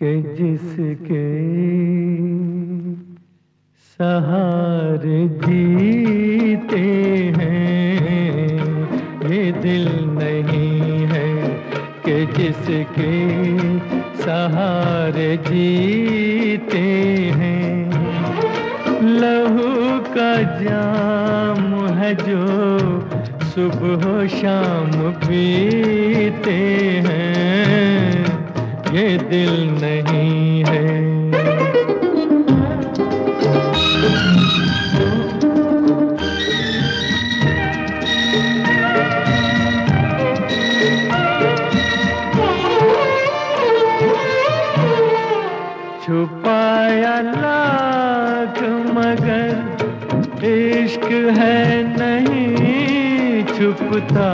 कि जिसके सहारे जीते हैं ये दिल नहीं है कि जिसके सहारे जीते हैं। लहू का जाम है जो सुबह शाम पीते हैं ये दिल नहीं है। छुपाया लाख मगर इश्क है नहीं छुपता।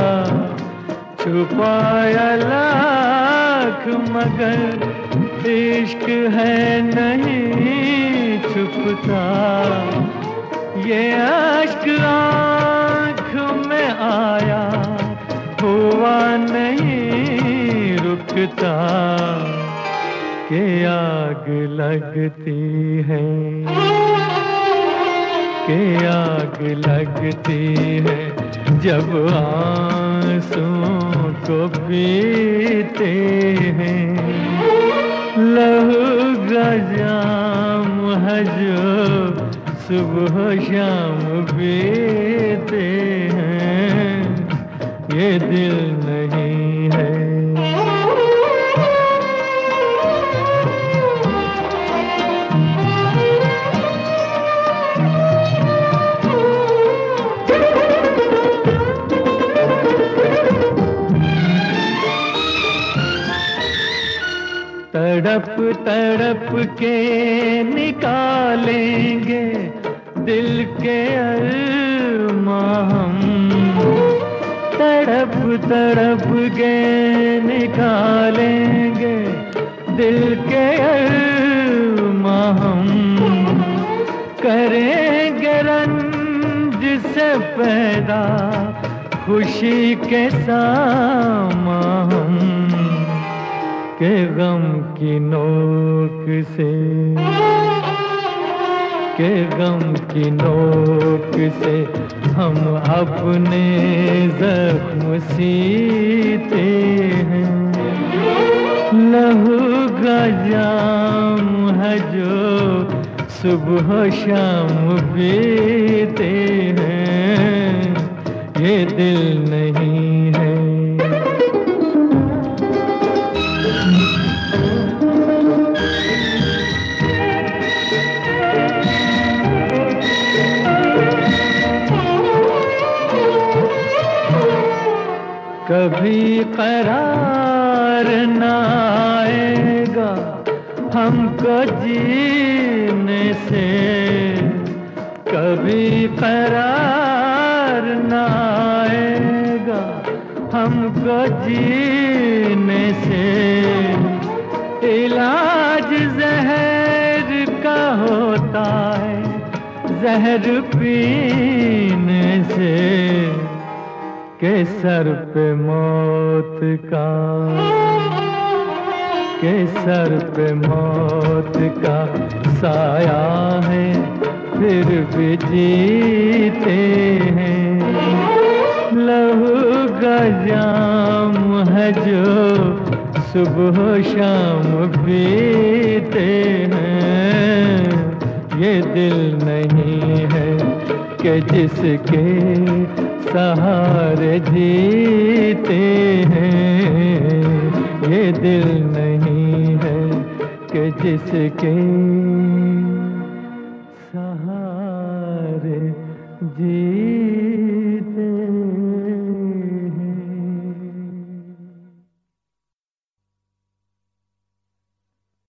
छुपाया लाख मगर इश्क है नहीं छुपता। ये अश्क आँख में आया हुआ नहीं रुकता। के आग लगती है, के आग लगती है जब आंसुओं को पीते हैं। लहू का जाम है जो सुबह शाम पीते हैं ये दिल नहीं है। तड़प तड़प के निकालेंगे दिल के अरमां हम। तड़प तड़प के निकालेंगे दिल के अरमां हम। करेंगे रंज से पैदा खुशी के सामां हम। के गम की नोक से, के गम की नोक से हम अपने जख्म सीते हैं। लहू का जाम है जो सुबह शाम पीते हैं ये दिल नहीं है। कभी करार न आएगा हमको जीने से। कभी करार न आएगा हमको जीने से। इलाज जहर का होता है जहर पीने से। के सर पे मौत का, के सर पे मौत का साया है फिर भी जीते हैं। लहू का जाम है जो सुबह शाम पीते हैं ये दिल नहीं है कि जिसके सहारे जीते हैं ये दिल नहीं है कि जिसके सहारे जी